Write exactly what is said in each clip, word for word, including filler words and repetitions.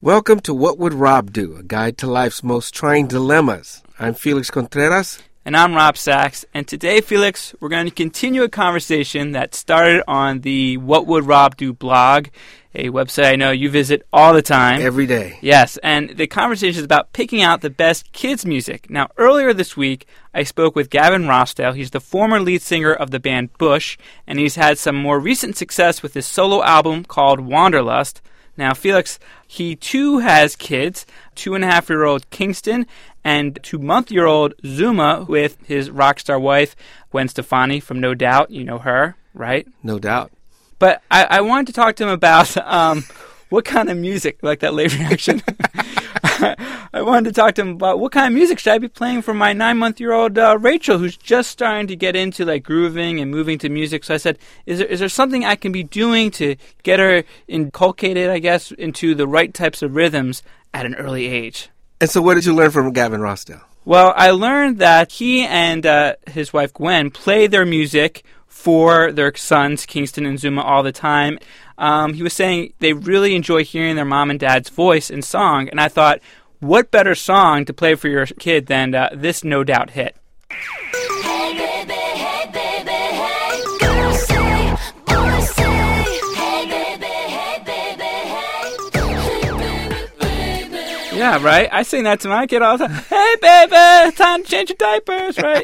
Welcome to What Would Rob Do? A guide to life's most trying dilemmas. I'm Felix Contreras. And I'm Rob Sachs. And today, Felix, we're going to continue a conversation that started on the What Would Rob Do blog, a website I know you visit all the time. Every day. Yes, and the conversation is about picking out the best kids' music. Now, earlier this week, I spoke with Gavin Rossdale. He's the former lead singer of the band Bush, and he's had some more recent success with his solo album called Wanderlust. Now, Felix, he too has kids, two-and-a-half-year-old Kingston and two-month-year-old Zuma with his rock star wife, Gwen Stefani from No Doubt. You know her, right? No doubt. But I, I wanted to talk to him about um, what kind of music, like that late reaction. I wanted to talk to him about what kind of music should I be playing for my nine-month-year-old uh, Rachel, who's just starting to get into like grooving and moving to music. So I said, is there is there something I can be doing to get her inculcated, I guess, into the right types of rhythms at an early age? And so what did you learn from Gavin Rossdale? Well, I learned that he and uh, his wife Gwen play their music for their sons, Kingston and Zuma, all the time. Um, he was saying they really enjoy hearing their mom and dad's voice and song, and I thought, what better song to play for your kid than uh, this No Doubt hit? Hey baby, hey baby, hey. Girls say, boys say. Hey baby, hey baby, hey. Hey baby, baby. Yeah, right? I sing that to my kid all the time. Hey baby, time to change your diapers, right?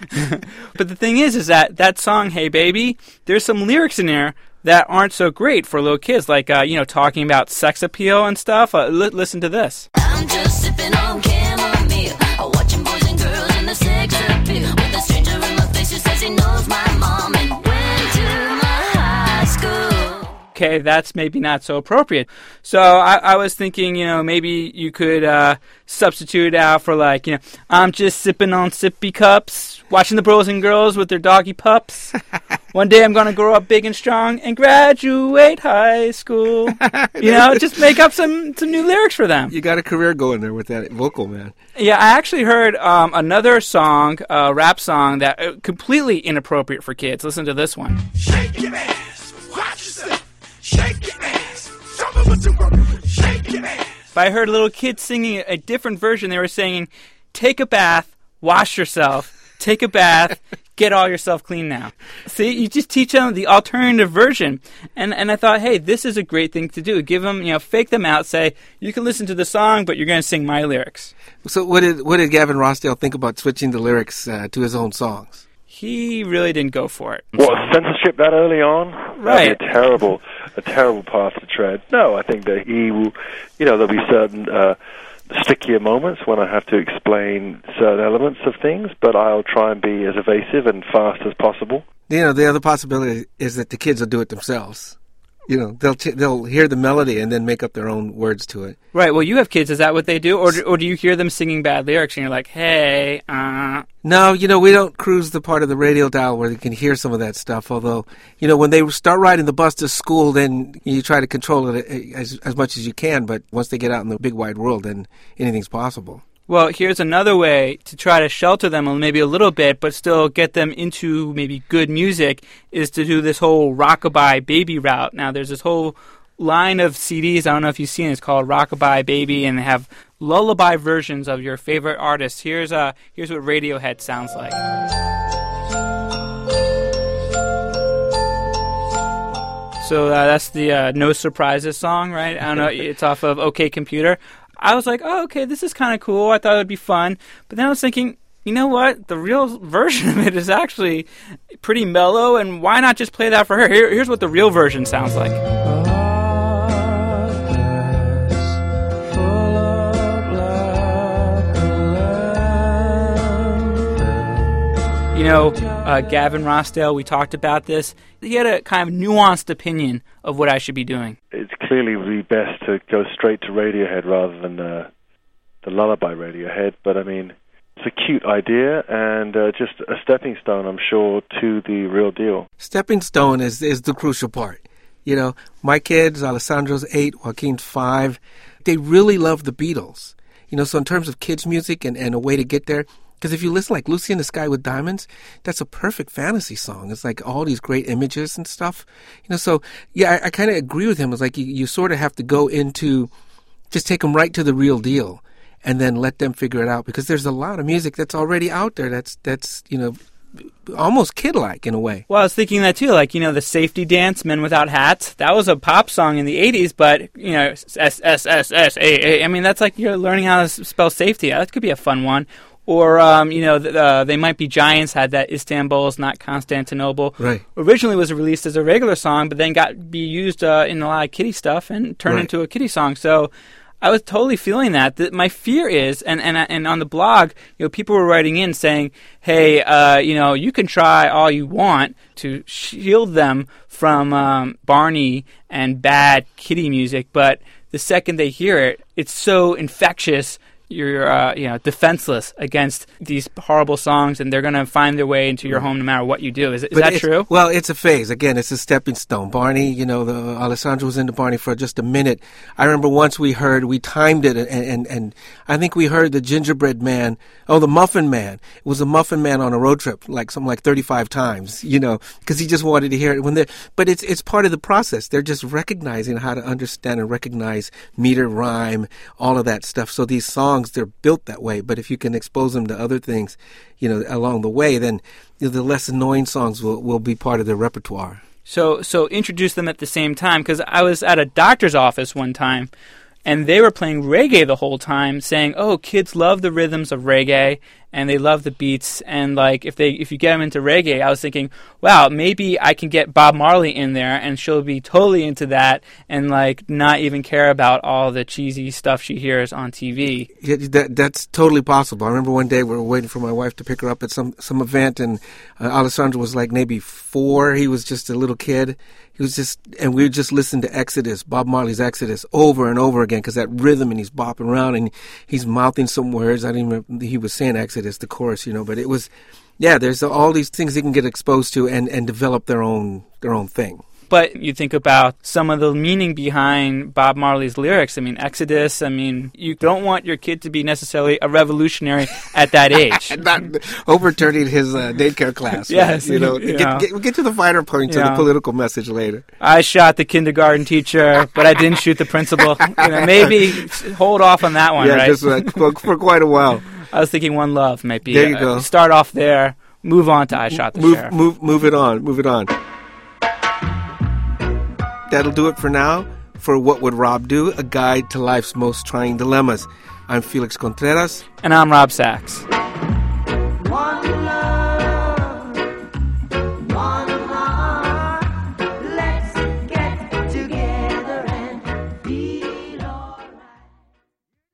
But the thing is, is that that song, Hey Baby, there's some lyrics in there that aren't so great for little kids, like, uh, you know, talking about sex appeal and stuff. Uh, li- listen to this. I'm just sipping on chamomile, watching boys and girls in the sex appeal. With a stranger in my face who says he knows my mom and went to my high school. Okay, that's maybe not so appropriate. So I, I was thinking, you know, maybe you could uh, substitute it out for like, you know, I'm just sipping on sippy cups, watching the bros and girls with their doggy pups. One day I'm going to grow up big and strong and graduate high school. You know, just make up some, some new lyrics for them. You got a career going there with that vocal, man. Yeah, I actually heard um, another song, a rap song, that uh, completely inappropriate for kids. Listen to this one. Shake your ass, watch yourself. Shake your ass, jump up with your work. Shake your ass. But I heard little kids singing a different version. They were saying, take a bath, wash yourself, take a bath, get all yourself clean now. See, you just teach them the alternative version. And and I thought, hey, this is a great thing to do. Give them, you know, fake them out. Say, you can listen to the song, but you're going to sing my lyrics. So what did what did Gavin Rossdale think about switching the lyrics uh, to his own songs? He really didn't go for it. What, censorship that early on? Right. That'd be a terrible, a terrible path to tread. No, I think that he will, you know, there'll be certain uh, stickier moments when I have to explain certain elements of things, but I'll try and be as evasive and fast as possible. You know, the other possibility is that the kids will do it themselves. You know, they'll ch- they'll hear the melody and then make up their own words to it. Right. Well, you have kids. Is that what they do? Or do, or do you hear them singing bad lyrics and you're like, hey, uh... No, you know, we don't cruise the part of the radio dial where they can hear some of that stuff. Although, you know, when they start riding the bus to school, then you try to control it as, as much as you can. But once they get out in the big wide world, then anything's possible. Well, here's another way to try to shelter them maybe a little bit, but still get them into maybe good music, is to do this whole Rockabye Baby route. Now, there's this whole line of C Ds, I don't know if you've seen it, it's called Rockabye Baby, and they have lullaby versions of your favorite artists. Here's uh, here's what Radiohead sounds like. So uh, that's the uh, No Surprises song, right? I don't know, it's off of OK Computer. I was like, oh, okay, this is kind of cool. I thought it would be fun. But then I was thinking, you know what? The real version of it is actually pretty mellow, and why not just play that for her? Here, here's what the real version sounds like. You know, uh, Gavin Rossdale, we talked about this. He had a kind of nuanced opinion of what I should be doing. It's clearly the best to go straight to Radiohead rather than uh, the lullaby Radiohead, but I mean, it's a cute idea and uh, just a stepping stone, I'm sure, to the real deal. Stepping stone is, is the crucial part. You know, my kids, Alessandro's eight, Joaquin's five, they really love the Beatles. You know, so in terms of kids' music and, and a way to get there, because if you listen like Lucy in the Sky with Diamonds, that's a perfect fantasy song. It's like all these great images and stuff. You know, so yeah, I, I kind of agree with him. It's like you, you sort of have to go into just take them right to the real deal, and then let them figure it out. Because there's a lot of music that's already out there that's that's you know almost kid-like in a way. Well, I was thinking that too, like, you know, the Safety Dance, Men Without Hats, that was a pop song in the eighties, but, you know, S S S S A A, I mean, that's like you're learning how to s- spell safety. That could be a fun one. Or, um, you know, th- uh, They Might Be Giants had that Istanbul's Not Constantinople. Right. Originally was released as a regular song, but then got be used uh, in a lot of kiddie stuff and turned Right. into a kiddie song. So I was totally feeling that. That my fear is, and, and and on the blog, you know, people were writing in saying, "Hey, uh, you know, you can try all you want to shield them from um, Barney and bad kiddie music, but the second they hear it, it's so infectious." You're, uh, you know, defenseless against these horrible songs, and they're going to find their way into your home no matter what you do. Is, is But that it's- true? Well, it's a phase. Again, it's a stepping stone. Barney, you know, the, Alessandro was into Barney for just a minute. I remember once we heard, we timed it, and, and, and I think we heard the Gingerbread Man, oh, the Muffin Man. It was a Muffin Man on a road trip, like something like thirty-five times, you know, because he just wanted to hear it when they're, but it's, it's part of the process. They're just recognizing how to understand and recognize meter, rhyme, all of that stuff. So these songs, they're built that way. But if you can expose them to other things, you know, along the way, then you know, the less annoying songs will, will be part of their repertoire. So, so introduce them at the same time, because I was at a doctor's office one time, and they were playing reggae the whole time, saying, "Oh, kids love the rhythms of reggae, and they love the beats, and like if they if you get them into reggae," I was thinking, wow, maybe I can get Bob Marley in there, and she'll be totally into that, and like not even care about all the cheesy stuff she hears on T V. Yeah, that, that's totally possible. I remember one day we were waiting for my wife to pick her up at some, some event, and uh, Alessandro was like maybe four. He was just a little kid. He was just, and we just listened to Exodus, Bob Marley's Exodus, over and over again, because that rhythm, and he's bopping around, and he's mouthing some words. I didn't remember, he was saying Exodus, the chorus, you know, but it was, yeah, there's all these things they can get exposed to and, and develop their own their own thing. But you think about some of the meaning behind Bob Marley's lyrics. I mean, Exodus, I mean, you don't want your kid to be necessarily a revolutionary at that age. Not overturning his uh, daycare class. Yes, right? You know, you get, know. Get, get to the finer points of Yeah. the political message later. I shot the kindergarten teacher, but I didn't shoot the principal. You know, maybe hold off on that one, yeah, right? just uh, for, for quite a while. I was thinking One Love might be. There you uh, go. Start off there, move on to I Shot the Move, Sheriff. move, move it on. Move it on. That'll do it for now. For What Would Rob Do? A guide to life's most trying dilemmas. I'm Felix Contreras. And I'm Rob Sachs.